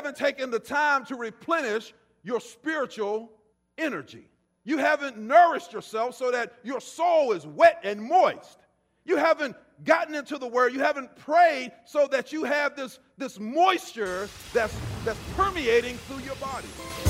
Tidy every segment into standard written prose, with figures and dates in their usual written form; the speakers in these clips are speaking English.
haven't taken the time to replenish your spiritual energy. You haven't nourished yourself so that your soul is wet and moist. You haven't gotten into the Word. You haven't prayed so that you have this moisture that's permeating through your body.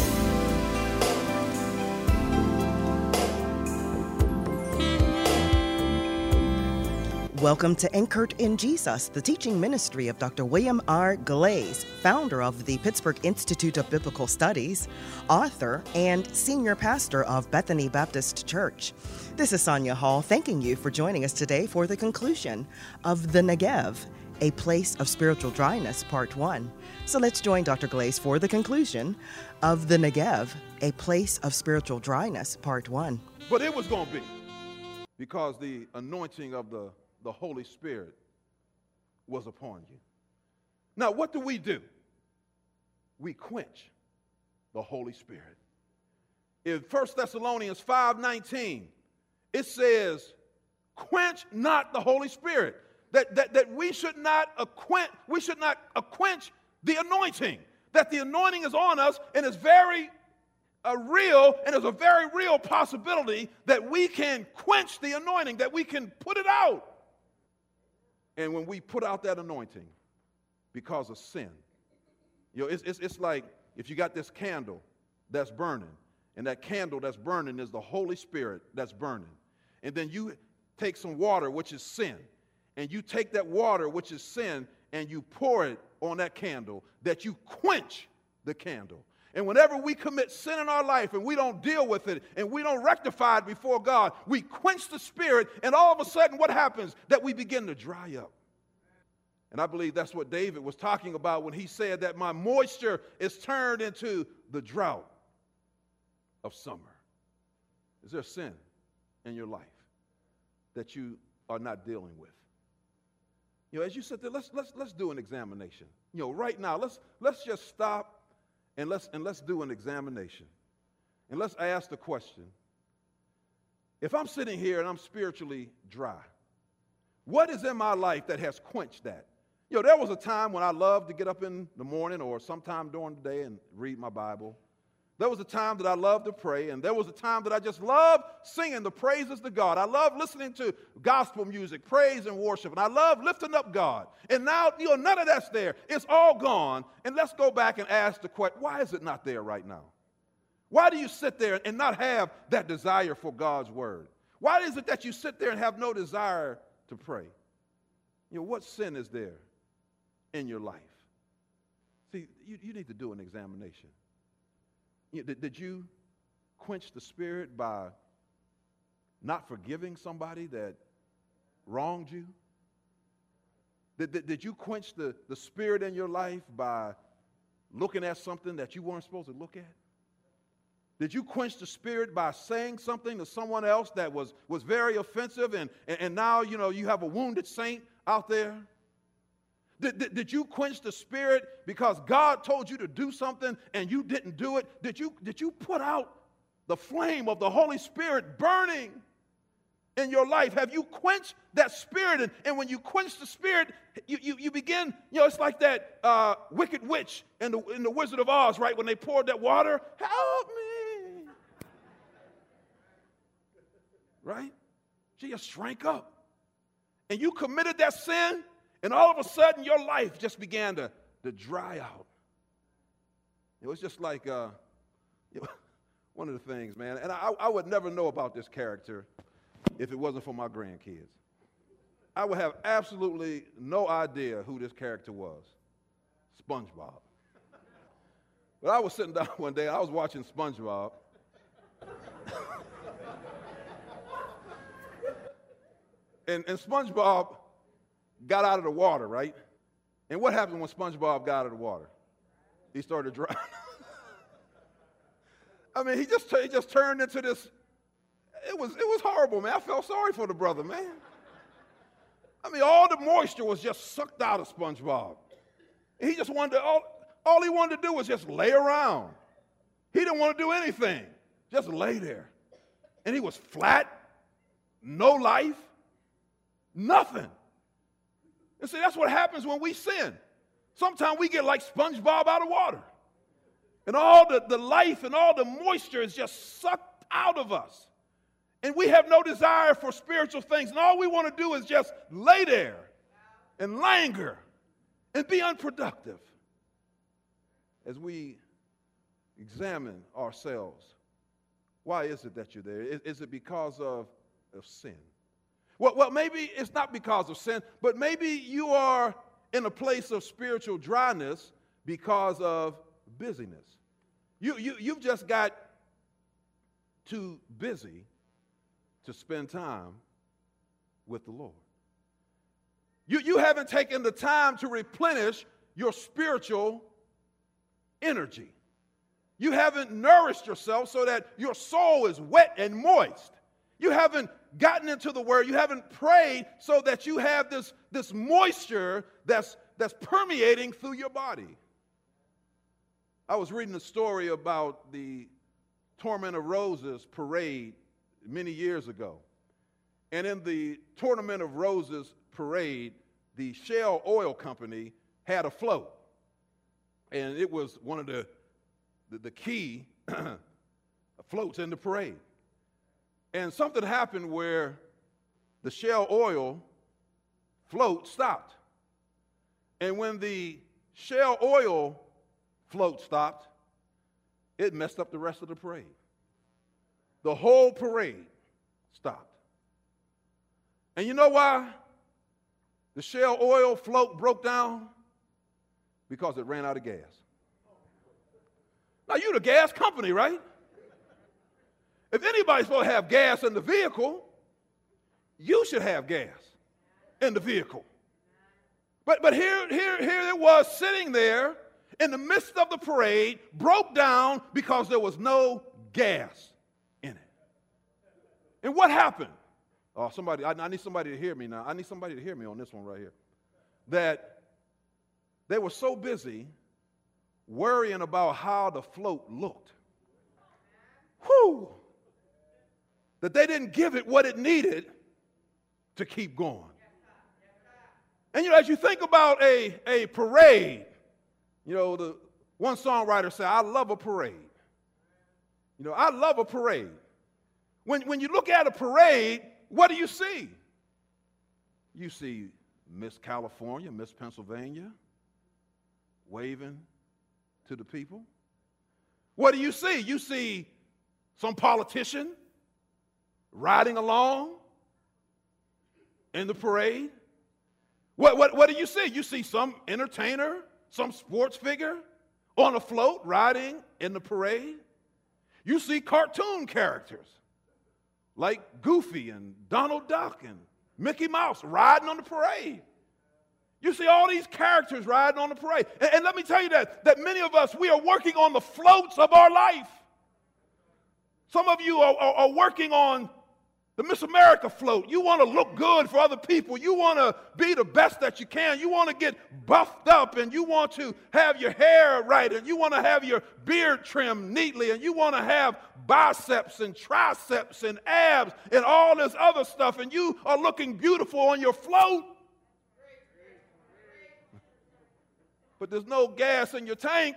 Welcome to Anchored in Jesus, the teaching ministry of Dr. William R. Glaze, founder of the Pittsburgh Institute of Biblical Studies, author, and senior pastor of Bethany Baptist Church. This is Sonia Hall thanking you for joining us today for the conclusion of The Negev, A Place of Spiritual Dryness, Part 1. So let's join Dr. Glaze for the conclusion of The Negev, A Place of Spiritual Dryness, Part 1. But it was going to be, because the anointing of the Holy Spirit was upon you. Now, what do? We quench the Holy Spirit. In 1 Thessalonians 5:19, it says, quench not the Holy Spirit. That we should not quench the anointing. That the anointing is on us and is very real, and there's a very real possibility that we can quench the anointing, that we can put it out. And when we put out that anointing because of sin, it's like if you got this candle that's burning, and that candle that's burning is the Holy Spirit that's burning. And then you take some water, which is sin, and you take that water, which is sin, and you pour it on that candle, that you quench the candle. And whenever we commit sin in our life and we don't deal with it and we don't rectify it before God, we quench the Spirit, and all of a sudden what happens? That we begin to dry up. And I believe that's what David was talking about when he said that my moisture is turned into the drought of summer. Is there sin in your life that you are not dealing with? As you sit there, let's do an examination. Right now, let's just stop. And let's do an examination. And let's ask the question, if I'm sitting here and I'm spiritually dry, what is in my life that has quenched that? There was a time when I loved to get up in the morning or sometime during the day and read my Bible. There was a time that I loved to pray, and there was a time that I just loved singing the praises to God. I loved listening to gospel music, praise and worship, and I loved lifting up God. And now, none of that's there. It's all gone. And let's go back and ask the question, why is it not there right now? Why do you sit there and not have that desire for God's word? Why is it that you sit there and have no desire to pray? What sin is there in your life? See, you need to do an examination. Did you quench the Spirit by not forgiving somebody that wronged you? Did you quench the Spirit in your life by looking at something that you weren't supposed to look at? Did you quench the Spirit by saying something to someone else that was very offensive, and now you have a wounded saint out there? Did you quench the Spirit because God told you to do something and you didn't do it? Did you put out the flame of the Holy Spirit burning in your life? Have you quenched that Spirit? And when you quench the Spirit, you begin, it's like that wicked witch in the Wizard of Oz, right? When they poured that water, help me. Right? She just shrank up. And you committed that sin, and all of a sudden, your life just began to dry out. It was just like one of the things, man. And I would never know about this character if it wasn't for my grandkids. I would have absolutely no idea who this character was. SpongeBob. But I was sitting down one day, I was watching SpongeBob. and SpongeBob got out of the water, right? And what happened when SpongeBob got out of the water? He started drowning. I mean, he just turned into this. It was horrible, man. I felt sorry for the brother, man. I mean, all the moisture was just sucked out of SpongeBob. And he just wanted to, all he wanted to do was just lay around. He didn't want to do anything, just lay there. And he was flat, no life, nothing. And see, that's what happens when we sin. Sometimes we get like SpongeBob out of water. And all the life and all the moisture is just sucked out of us. And we have no desire for spiritual things. And all we want to do is just lay there and languor and be unproductive. As we examine ourselves, why is it that you're there? Is it because of sin? Well, maybe it's not because of sin, but maybe you are in a place of spiritual dryness because of busyness. You've just got too busy to spend time with the Lord. You haven't taken the time to replenish your spiritual energy. You haven't nourished yourself so that your soul is wet and moist. You haven't gotten into the Word. You haven't prayed so that you have this moisture that's permeating through your body. I was reading a story about the Tournament of Roses parade many years ago. And in the Tournament of Roses parade, the Shell Oil Company had a float. And it was one of the key floats in the parade. And something happened where the Shell Oil float stopped. And when the Shell Oil float stopped, it messed up the rest of the parade. The whole parade stopped. And you know why the Shell Oil float broke down? Because it ran out of gas. Now, you're the gas company, right? If anybody's supposed to have gas in the vehicle, you should have gas in the vehicle. But here it was sitting there in the midst of the parade, broke down because there was no gas in it. And what happened? Oh, somebody, I need somebody to hear me now. I need somebody to hear me on this one right here. That they were so busy worrying about how the float looked. Whew! That they didn't give it what it needed to keep going. And as you think about a parade, the one songwriter said, I love a parade. I love a parade. When you look at a parade, what do you see? You see Miss California, Miss Pennsylvania waving to the people. What do you see? You see some politician riding along in the parade. What do you see? You see some entertainer, some sports figure on a float riding in the parade. You see cartoon characters like Goofy and Donald Duck and Mickey Mouse riding on the parade. You see all these characters riding on the parade. And let me tell you that many of us, we are working on the floats of our life. Some of you are working on the Miss America float. You want to look good for other people. You want to be the best that you can. You want to get buffed up, and you want to have your hair right, and you want to have your beard trimmed neatly, and you want to have biceps and triceps and abs and all this other stuff, and you are looking beautiful on your float. But there's no gas in your tank.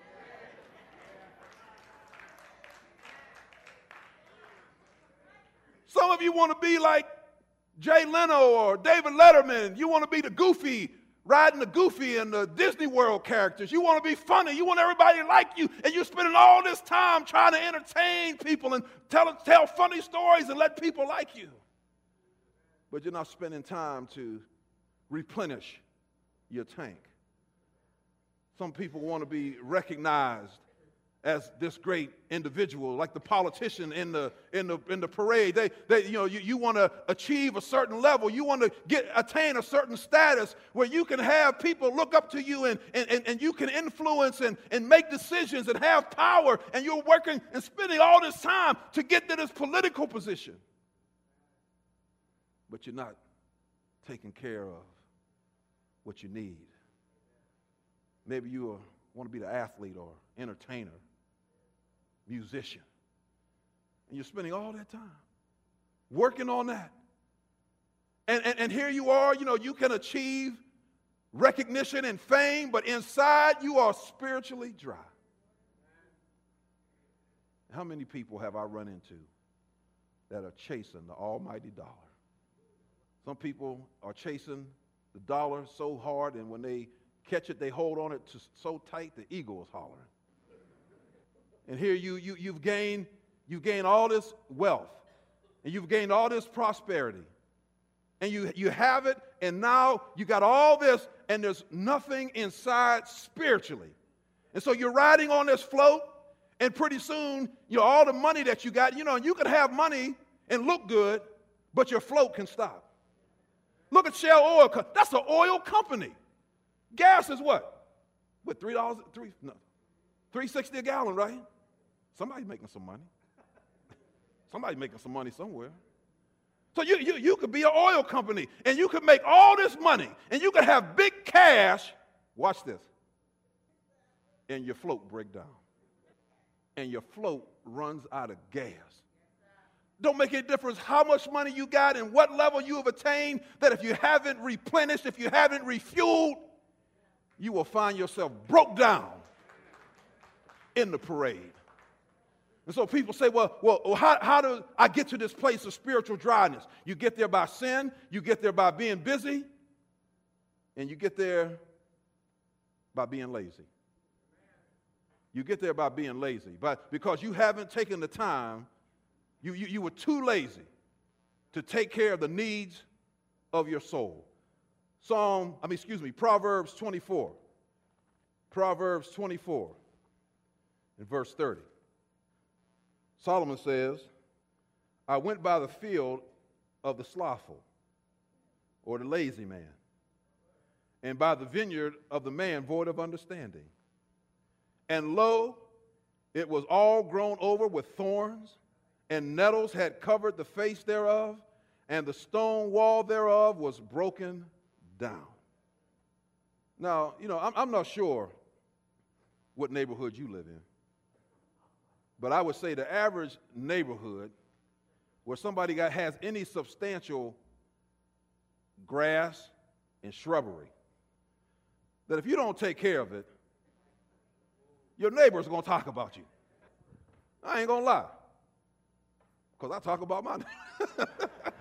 Some of you want to be like Jay Leno or David Letterman. You want to be the Goofy, riding the Goofy and the Disney World characters. You want to be funny. You want everybody to like you. And you're spending all this time trying to entertain people and tell funny stories and let people like you. But you're not spending time to replenish your tank. Some people want to be recognized as this great individual, like the politician in the parade. You want to achieve a certain level. You want to attain a certain status where you can have people look up to you and you can influence and make decisions and have power. And you're working and spending all this time to get to this political position. But you're not taking care of what you need. Maybe you want to be the athlete or entertainer, musician. And you're spending all that time working on that. And here you are, you can achieve recognition and fame, but inside you are spiritually dry. How many people have I run into that are chasing the almighty dollar? Some people are chasing the dollar so hard, and when they catch it, they hold on it so tight the eagle is hollering. And here you've gained all this wealth, and you've gained all this prosperity, and you have it, and now you got all this, and there's nothing inside spiritually. And so you're riding on this float, and pretty soon, all the money that you got, you could have money and look good, but your float can stop. Look at Shell Oil. That's an oil company. Gas is what? What, $3.60 a gallon, right? Somebody's making some money. Somebody's making some money somewhere. So you could be an oil company, and you could make all this money, and you could have big cash. Watch this. And your float break down. And your float runs out of gas. Don't make any difference how much money you got and what level you have attained, that if you haven't replenished, if you haven't refueled, you will find yourself broke down in the parade. And so people say, well, how do I get to this place of spiritual dryness? You get there by sin, you get there by being busy, and you get there by being lazy. You get there by being lazy, but because you haven't taken the time, you were too lazy to take care of the needs of your soul. Proverbs 24. Proverbs 24 in verse 30. Solomon says, I went by the field of the slothful, or the lazy man, and by the vineyard of the man void of understanding. And lo, it was all grown over with thorns, and nettles had covered the face thereof, and the stone wall thereof was broken down. Now, I'm not sure what neighborhood you live in, but I would say the average neighborhood where somebody has any substantial grass and shrubbery, that if you don't take care of it, your neighbor's going to talk about you. I ain't going to lie, because I talk about my neighbor.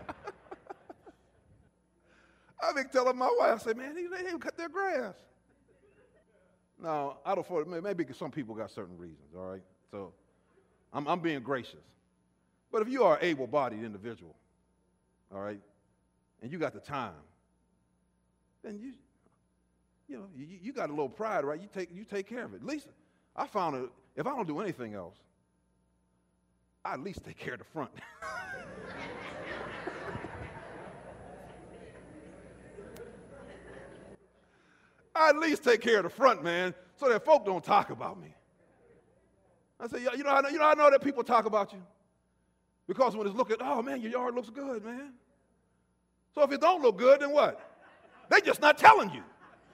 I've been telling my wife, I say, man, they didn't cut their grass. Now, I don't, maybe some people got certain reasons, all right? So I'm being gracious. But if you are an able-bodied individual, all right, and you got the time, then you got a little pride, right? You take care of it. At least I found that if I don't do anything else, I at least take care of the front. I at least take care of the front, man, so that folk don't talk about me. I say, you know how I know that people talk about you? Because when it's looking, oh, man, your yard looks good, man. So if it don't look good, then what? They just not telling you.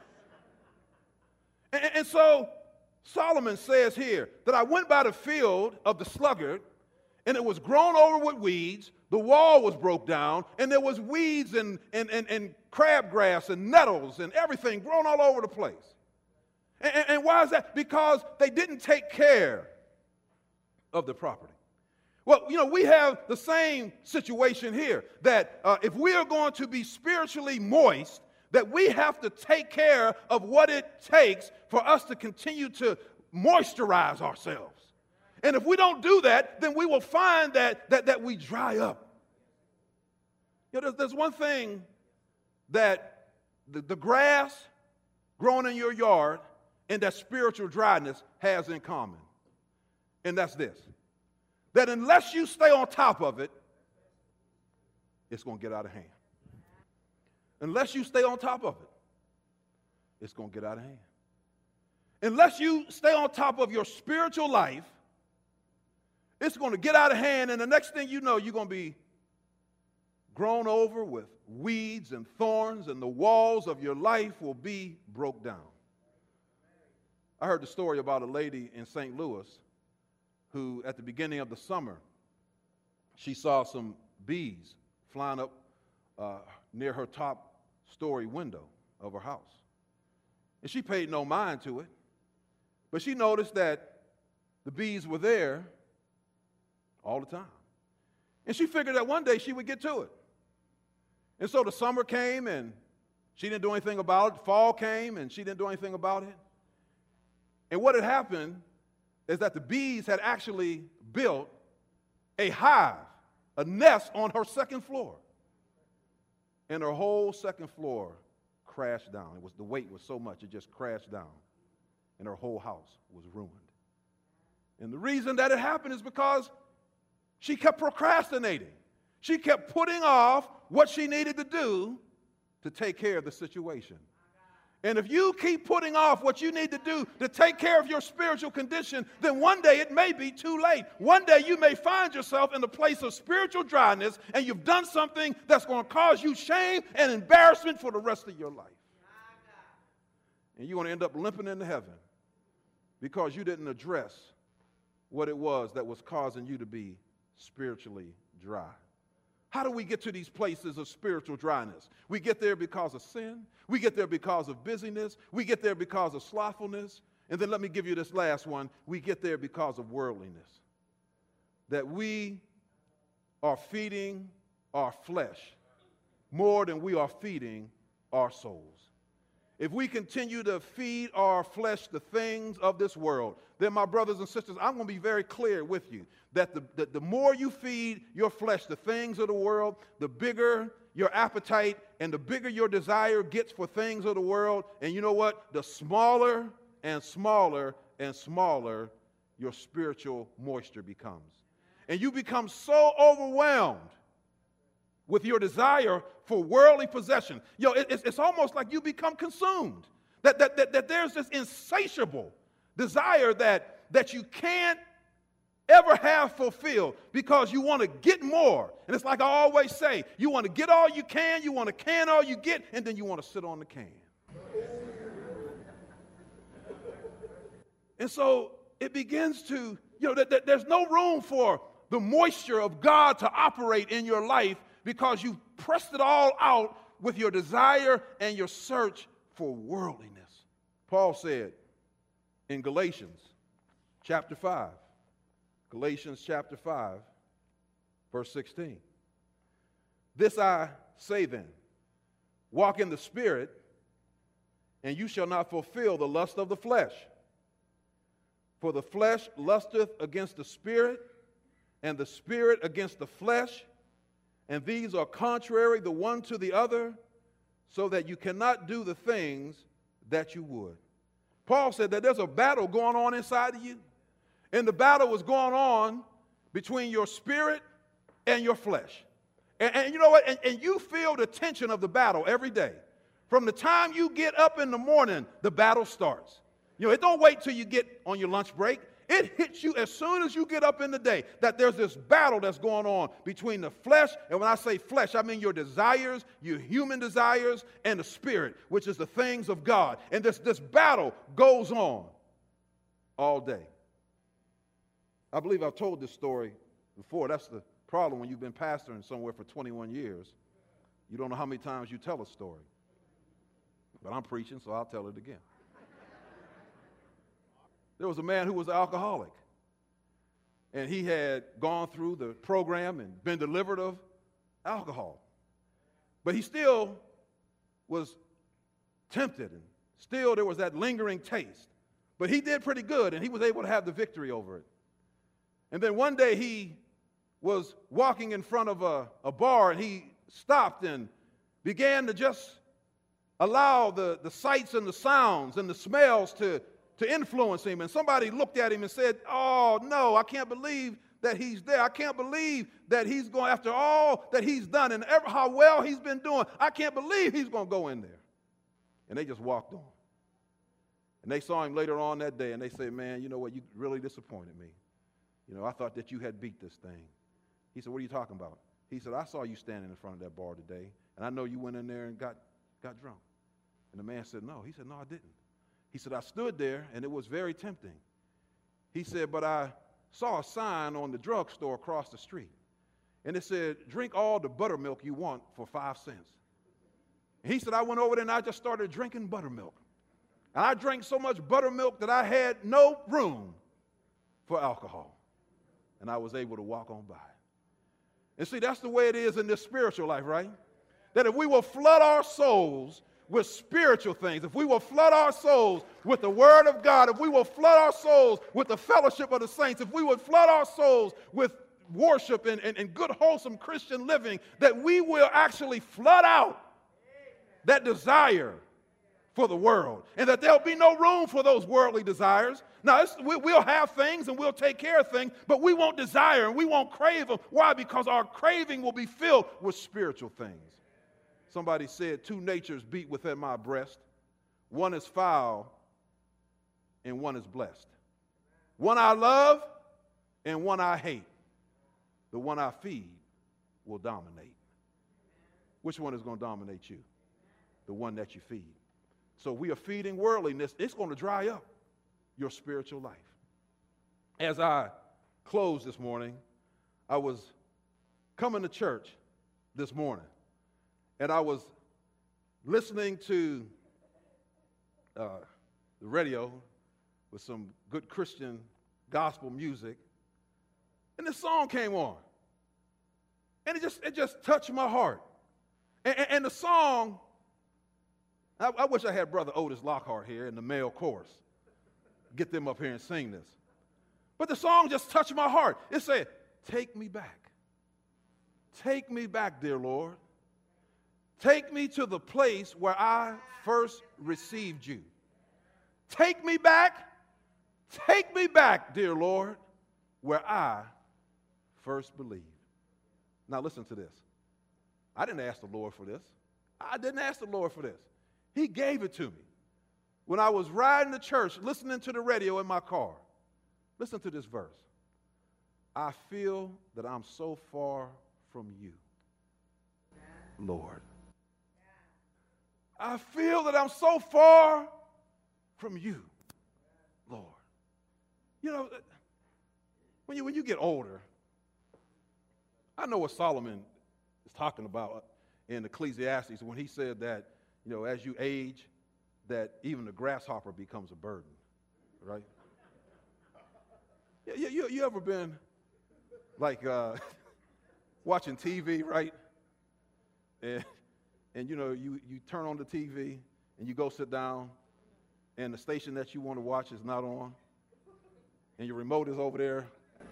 And so Solomon says here that I went by the field of the sluggard, and it was grown over with weeds. The wall was broke down, and there was weeds and crabgrass and nettles and everything grown all over the place. And why is that? Because they didn't take care of the property. Well, we have the same situation here, that if we are going to be spiritually moist, that we have to take care of what it takes for us to continue to moisturize ourselves. And if we don't do that, then we will find that we dry up. There's one thing that the grass growing in your yard and that spiritual dryness has in common. And that's this: that unless you stay on top of it, it's going to get out of hand. Unless you stay on top of it, it's going to get out of hand. Unless you stay on top of your spiritual life, it's going to get out of hand, and the next thing you know, you're going to be grown over with weeds and thorns, and the walls of your life will be broke down. I heard the story about a lady in St. Louis who, at the beginning of the summer, she saw some bees flying up near her top story window of her house. And she paid no mind to it. But she noticed that the bees were there all the time. And she figured that one day she would get to it. And so the summer came and she didn't do anything about it. Fall came and she didn't do anything about it. And what had happened is that the bees had actually built a hive, a nest on her second floor. And her whole second floor crashed down. The weight was so much, it just crashed down. And her whole house was ruined. And the reason that it happened is because she kept procrastinating. She kept putting off what she needed to do to take care of the situation. And if you keep putting off what you need to do to take care of your spiritual condition, then one day it may be too late. One day you may find yourself in a place of spiritual dryness and you've done something that's going to cause you shame and embarrassment for the rest of your life. And you're going to end up limping into heaven because you didn't address what it was that was causing you to be spiritually dry. How do we get to these places of spiritual dryness? We get there because of sin. We get there because of busyness. We get there because of slothfulness. And then let me give you this last one. We get there because of worldliness. That we are feeding our flesh more than we are feeding our souls. If we continue to feed our flesh the things of this world, then my brothers and sisters, I'm going to be very clear with you that the more you feed your flesh the things of the world, the bigger your appetite and the bigger your desire gets for things of the world. And you know what? The smaller and smaller and smaller your spiritual moisture becomes. And you become so overwhelmed with your desire for worldly possession. It's almost like you become consumed. That there's this insatiable desire that you can't ever have fulfilled because you want to get more. And it's like I always say, you want to get all you want to can all you get, and then you want to sit on the can. And so it begins to, there's no room for the moisture of God to operate in your life because you've pressed it all out with your desire and your search for worldliness. Paul said in Galatians chapter 5, Galatians chapter 5, verse 16. This I say then, walk in the Spirit, and you shall not fulfill the lust of the flesh. For the flesh lusteth against the Spirit, and the Spirit against the flesh, and these are contrary the one to the other, so that you cannot do the things that you would. Paul said that there's a battle going on inside of you. And the battle was going on between your spirit and your flesh. And you know what? And you feel the tension of the battle every day. From the time you get up in the morning, the battle starts. It don't wait till you get on your lunch break. It hits you as soon as you get up in the day that there's this battle that's going on between the flesh, and when I say flesh, I mean your desires, your human desires, and the spirit, which is the things of God. And this battle goes on all day. I believe I've told this story before. That's the problem when you've been pastoring somewhere for 21 years. You don't know how many times you tell a story. But I'm preaching, so I'll tell it again. There was a man who was an alcoholic. And he had gone through the program and been delivered of alcohol. But he still was tempted, and still there was that lingering taste. But he did pretty good, and he was able to have the victory over it. And then one day he was walking in front of a bar, and he stopped and began to just allow the sights and the sounds and the smells to influence him. And somebody looked at him and said, "Oh, no, I can't believe that he's there. I can't believe that he's going, after all that he's done and how well he's been doing, I can't believe he's going to go in there." And they just walked on. And they saw him later on that day, and they said, "Man, you know what? You really disappointed me. I thought that you had beat this thing." He said, "What are you talking about?" He said, "I saw you standing in front of that bar today, and I know you went in there and got drunk." And the man said, "No." He said, "No, I didn't." He said, "I stood there, and it was very tempting." He said, "But I saw a sign on the drugstore across the street, and it said, 'Drink all the buttermilk you want for 5 cents.' He said, 'I went over there, and I just started drinking buttermilk. And I drank so much buttermilk that I had no room for alcohol. And I was able to walk on by. And see, that's the way it is in this spiritual life, right? That if we will flood our souls with spiritual things, if we will flood our souls with the Word of God, if we will flood our souls with the fellowship of the saints, if we would flood our souls with worship and good, wholesome Christian living, that we will actually flood out that desire for the world, and that there'll be no room for those worldly desires. Now, we'll have things and we'll take care of things, but we won't desire and we won't crave them. Why? Because our craving will be filled with spiritual things. Somebody said, 2 natures beat within my breast. One is foul and one is blessed. One I love and one I hate. The one I feed will dominate. Which one is going to dominate you? The one that you feed. So we are feeding worldliness. It's going to dry up your spiritual life. As I close this morning, I was coming to church this morning, and I was listening to the radio with some good Christian gospel music, and this song came on, and it just touched my heart. And the song, I wish I had Brother Otis Lockhart here in the male chorus. Get them up here and sing this. But the song just touched my heart. It said, take me back. Take me back, dear Lord. Take me to the place where I first received you. Take me back, dear Lord, where I first believed. Now listen to this. I didn't ask the Lord for this. I didn't ask the Lord for this. He gave it to me. When I was riding to church, listening to the radio in my car, listen to this verse. I feel that I'm so far from you, Lord. I feel that I'm so far from you, Lord. You know, when you get older, I know what Solomon is talking about in Ecclesiastes when he said that, you know, as you age, that even the grasshopper becomes a burden, right? You ever been like watching TV, right? And you know, you turn on the TV and you go sit down, and the station that you want to watch is not on, and your remote is over there.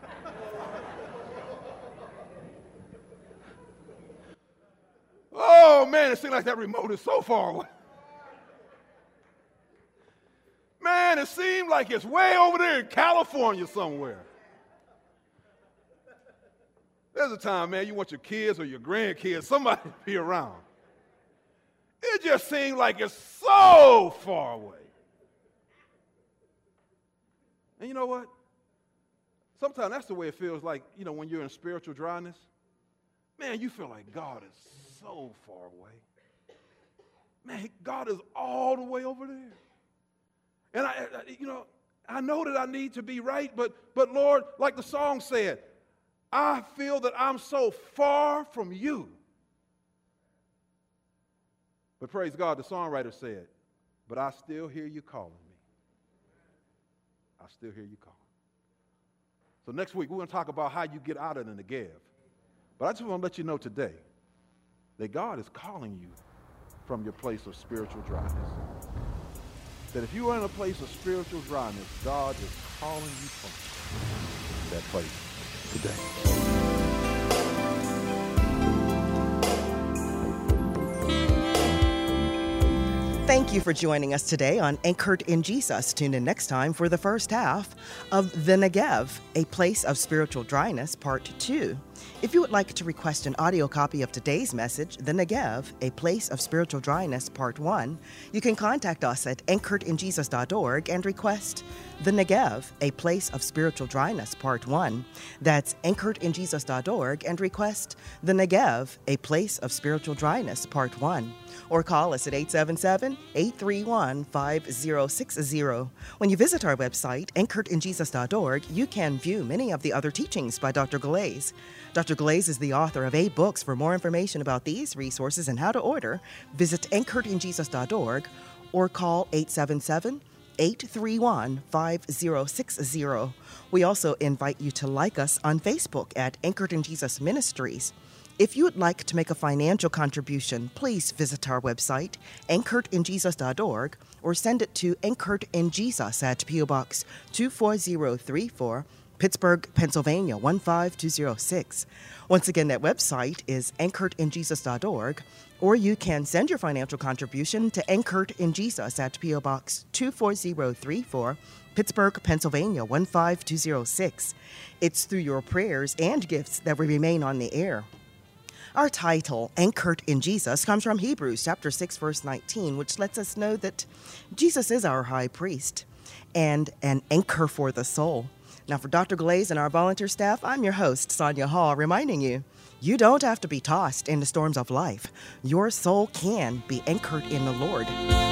Oh man, it seems like that remote is so far away. Man, it seemed like it's way over there in California somewhere. There's a time, man, you want your kids or your grandkids, somebody to be around. It just seems like it's so far away. And you know what? Sometimes that's the way it feels like, you know, when you're in spiritual dryness. Man, you feel like God is so far away. Man, God is all the way over there. And I know that I need to be right, but Lord, like the song said, I feel that I'm so far from you. But praise God, the songwriter said, but I still hear you calling me. I still hear you calling. So next week, we're going to talk about how you get out of the Negev. But I just want to let you know today that God is calling you from your place of spiritual dryness. That if you are in a place of spiritual dryness, God is calling you from that place today. Thank you for joining us today on Anchored in Jesus. Tune in next time for the first half of The Negev, A Place of Spiritual Dryness, Part 2. If you would like to request an audio copy of today's message, The Negev, A Place of Spiritual Dryness, Part 1, you can contact us at anchoredinjesus.org and request The Negev, A Place of Spiritual Dryness, Part 1. That's anchoredinjesus.org and request The Negev, A Place of Spiritual Dryness, Part 1. Or call us at 877-831-5060. When you visit our website, anchoredinjesus.org, you can view many of the other teachings by Dr. Galais. Dr. Galais is the author of 8 books. For more information about these resources and how to order, visit anchoredinjesus.org or call 877-831-5060. We also invite you to like us on Facebook at Anchored in Jesus Ministries. If you would like to make a financial contribution, please visit our website, anchoredinjesus.org, or send it to Anchored in Jesus at P.O. Box 24034, Pittsburgh, Pennsylvania 15206. Once again, that website is anchoredinjesus.org, or you can send your financial contribution to Anchored in Jesus at P.O. Box 24034, Pittsburgh, Pennsylvania 15206. It's through your prayers and gifts that we remain on the air. Our title, Anchored in Jesus, comes from Hebrews chapter 6, verse 19, which lets us know that Jesus is our high priest and an anchor for the soul. Now, for Dr. Glaze and our volunteer staff, I'm your host, Sonia Hall, reminding you, you don't have to be tossed in the storms of life. Your soul can be anchored in the Lord.